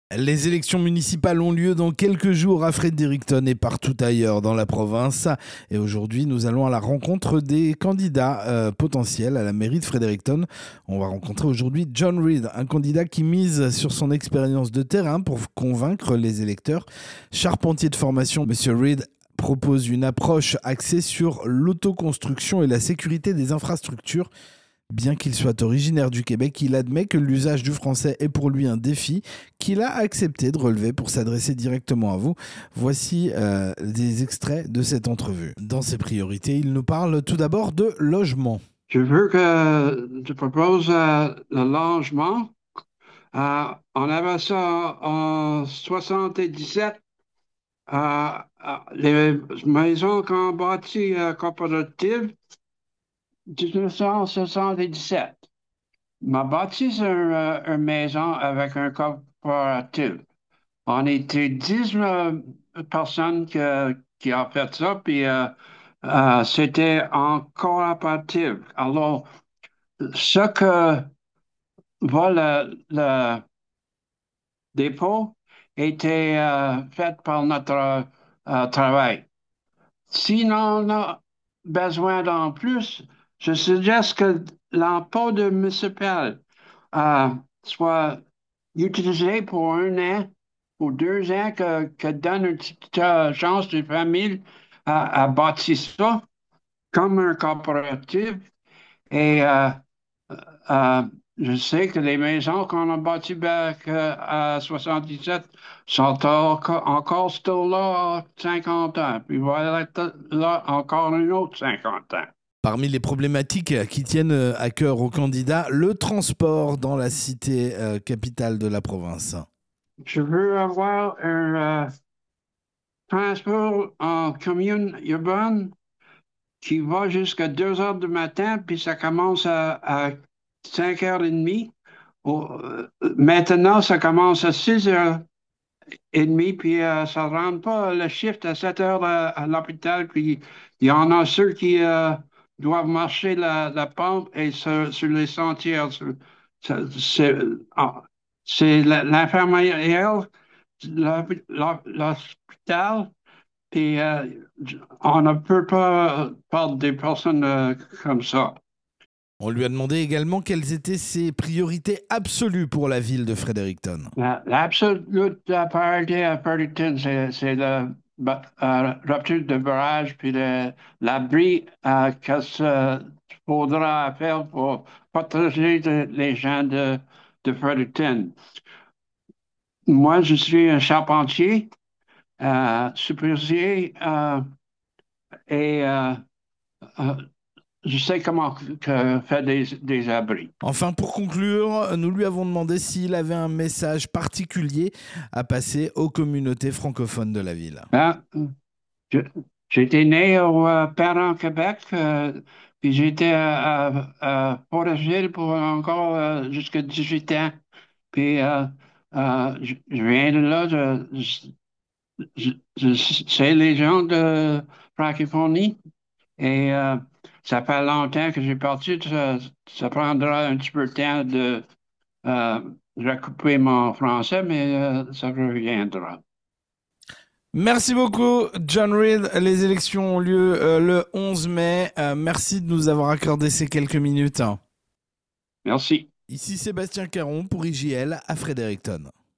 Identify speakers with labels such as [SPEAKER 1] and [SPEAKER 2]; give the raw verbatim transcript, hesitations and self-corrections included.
[SPEAKER 1] Les élections municipales ont lieu dans quelques jours à Fredericton et partout ailleurs dans la province. Et aujourd'hui, nous allons à la rencontre des candidats euh, potentiels à la mairie de Fredericton. On va rencontrer aujourd'hui John Reed, un candidat qui mise sur son expérience de terrain pour convaincre les électeurs. Charpentier de formation, Monsieur Reed propose une approche axée sur l'autoconstruction et la sécurité des infrastructures. Bien qu'il soit originaire du Québec, il admet que l'usage du français est pour lui un défi qu'il a accepté de relever pour s'adresser directement à vous. Voici euh, des extraits de cette entrevue. Dans ses priorités, il nous parle tout d'abord de logement.
[SPEAKER 2] Je veux que tu proposes euh, le logement. Euh, on avait ça en soixante-dix-sept. Euh, euh, les maisons qu'on bâtit euh, coopératives, mille neuf cent soixante-dix-sept. On a bâti une, euh, une maison avec un coopératif. On était dix euh, personnes que- qui ont fait ça, puis euh, euh, c'était en coopérative. Alors, ce que va le, le dépôt était euh, fait par notre euh, travail. Si on a besoin d'en plus, je suggère que l'impôt de municipal euh, soit utilisé pour un an ou deux ans, que, que donne une petite euh, chance de famille à, à bâtir ça comme un coopératif. Et euh, euh, je sais que les maisons qu'on a bâties back, euh, à soixante-dix-sept sont encore, encore still là à cinquante ans. Puis voilà être là encore un autre cinquante ans.
[SPEAKER 1] Parmi les problématiques qui tiennent à cœur aux candidats, le transport dans la cité euh, capitale de la province.
[SPEAKER 2] Je veux avoir un euh, transport en commune urbaine qui va jusqu'à deux heures du matin, puis ça commence à, à cinq heures trente. Au- euh, maintenant, ça commence à six heures et demie, puis euh, ça ne rentre pas le shift à sept heures à, à l'hôpital. Puis il y en a ceux qui euh, doivent marcher la, la pente et sur, sur les sentiers. Sur- ça- C'est ah, c'est la- l'infirmière, l'hôp- l'hôp- l'hôpital, puis euh, on ne peut pas parler des personnes euh, comme ça.
[SPEAKER 1] On lui a demandé également quelles étaient ses priorités absolues pour la ville de Fredericton.
[SPEAKER 2] La- L'absolute priorité à Fredericton, c'est c'est la ba- euh, rupture de barrage puis le- l'abri euh, qu'il faudra faire pour protéger de- les gens de, de Fredericton. Moi, je suis un charpentier, euh, superviseur, euh, et euh, euh, je sais comment que faire des, des abris.
[SPEAKER 1] Enfin, pour conclure, nous lui avons demandé s'il avait un message particulier à passer aux communautés francophones de la ville.
[SPEAKER 2] Hein? Je- J'étais né au euh, Perron, Québec, euh, puis j'étais à, à, à Port-Agile pour encore euh, jusqu'à dix-huit ans. Puis euh, euh, je, je viens de là, je, je, je- je sais les gens de francophonie, et euh, ça fait longtemps que j'ai parti. Ça, ça prendra un petit peu de temps de euh, recouper mon français, mais euh, ça reviendra.
[SPEAKER 1] Merci beaucoup, John Reed. Les élections ont lieu euh, le onze mai. Euh, merci de nous avoir accordé ces quelques minutes.
[SPEAKER 2] Merci.
[SPEAKER 1] Ici Sébastien Caron pour I J L à Fredericton.